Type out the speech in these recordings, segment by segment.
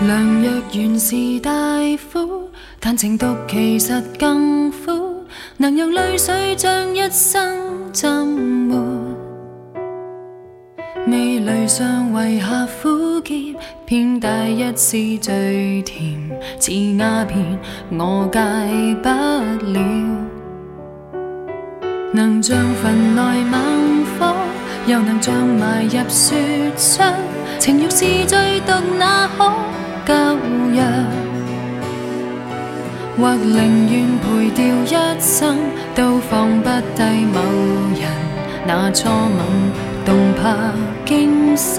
良藥原是大苦，但情毒其實更苦，能用淚水將一生浸沒。味蕾上遺下苦澀，偏帶一絲最甜，似鴉片我戒不了。能像墳內猛火，又能像埋入雪霜，情欲是最毒，那可救藥？或寧願賠掉一生，都放不低某人那初吻，動魄驚心。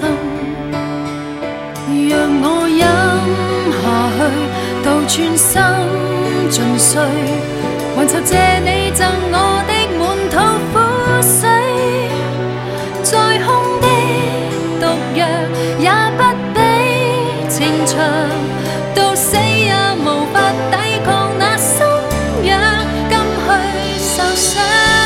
讓我飲下去，到穿心盡碎，還酬謝你贈我的滿肚苦水。再空的毒藥也不比情長，到死也無法抵抗那心癢，甘去受傷。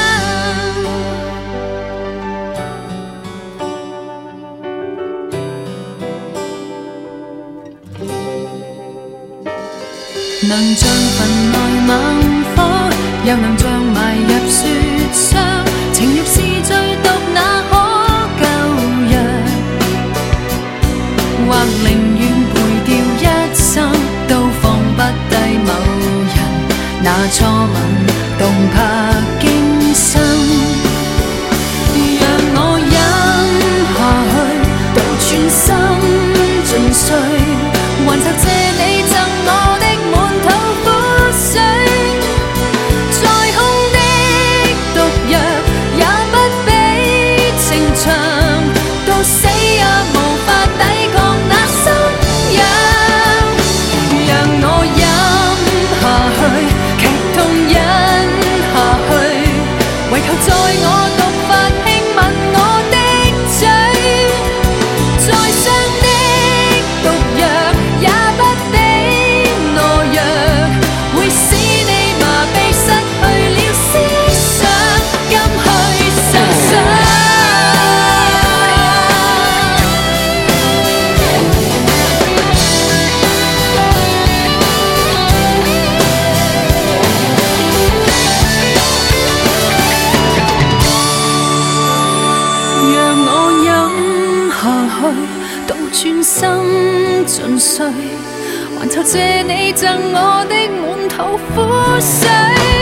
能像墳內猛火，又能像埋入雪霜，情欲是最毒，那可救藥？或寧願賠掉一生，都放不低某人那初吻，動魄驚心。讓我飲下去，到穿心盡碎，還酬謝你贈我的滿肚苦水。再空的毒藥也不比情長，到死也無法抵抗那心癢。讓我飲下去，劇痛忍下去，為求在我毒發輕吻我的嘴。再傷的毒藥也不比懦弱，會使你麻痹失去了思想，甘去受傷。讓我飲下去，到穿心盡碎，還酬謝你贈我的滿肚苦水。